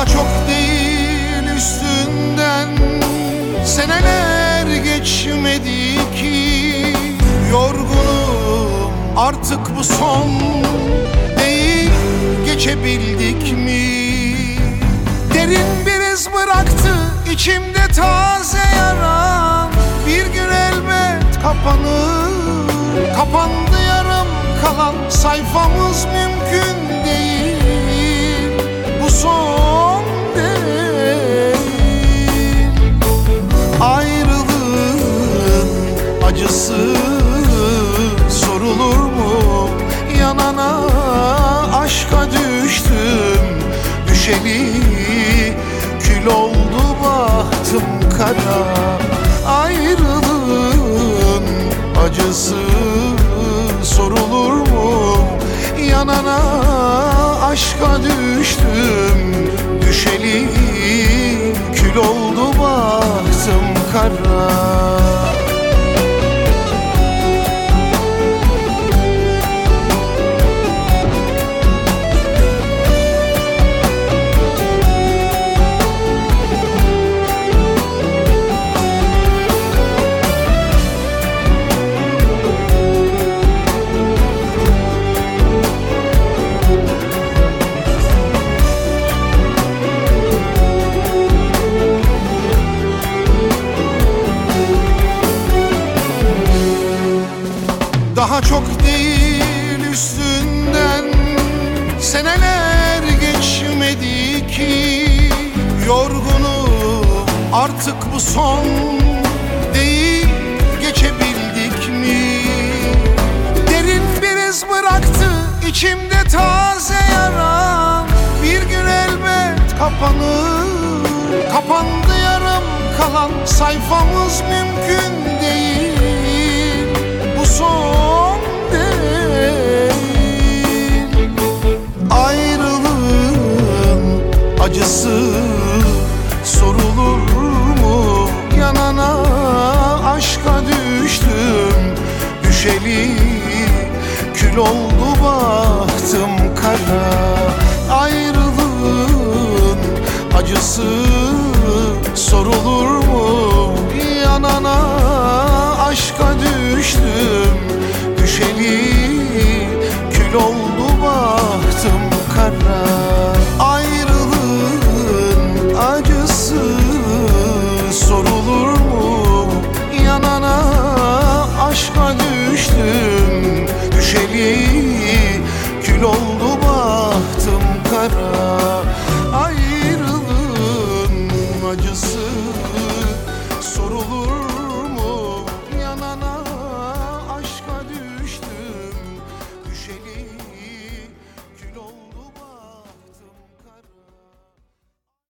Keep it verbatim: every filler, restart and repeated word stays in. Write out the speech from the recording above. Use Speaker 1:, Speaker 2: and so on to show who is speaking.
Speaker 1: Daha çok değil üstünden seneler geçmedi ki, yorgunum artık bu son değil, geçebildik mi? Derin bir iz bıraktı içimde taze yara, bir gün elbet kapanır. Kapandı yarım kalan sayfamız, mümkün değil, bu son değil. Ayrılığın acısı sorulur mu? Yanana aşka düştüm, düşeli kül oldu bahtım kara. Ayrılığın acısı sorulur mu? Yanana aşka düştüm, düşeli kül oldu bahtım kara. Daha çok değil üstünden seneler geçmedi ki, yorgunum artık bu son değil, geçebildik mi? Derin bir iz bıraktı içimde taze yara, bir gün elbet kapanır. Kapandı yarım kalan sayfamız, mümkün değil, bu son değil. Ayrılığın acısı sorulur mu? Yanana aşka düştüm, düşeli kül oldu bahtım kara. Ayrılığın acısı sorulur mu? Yanana aşka düştüm, düşeli kül oldu bak.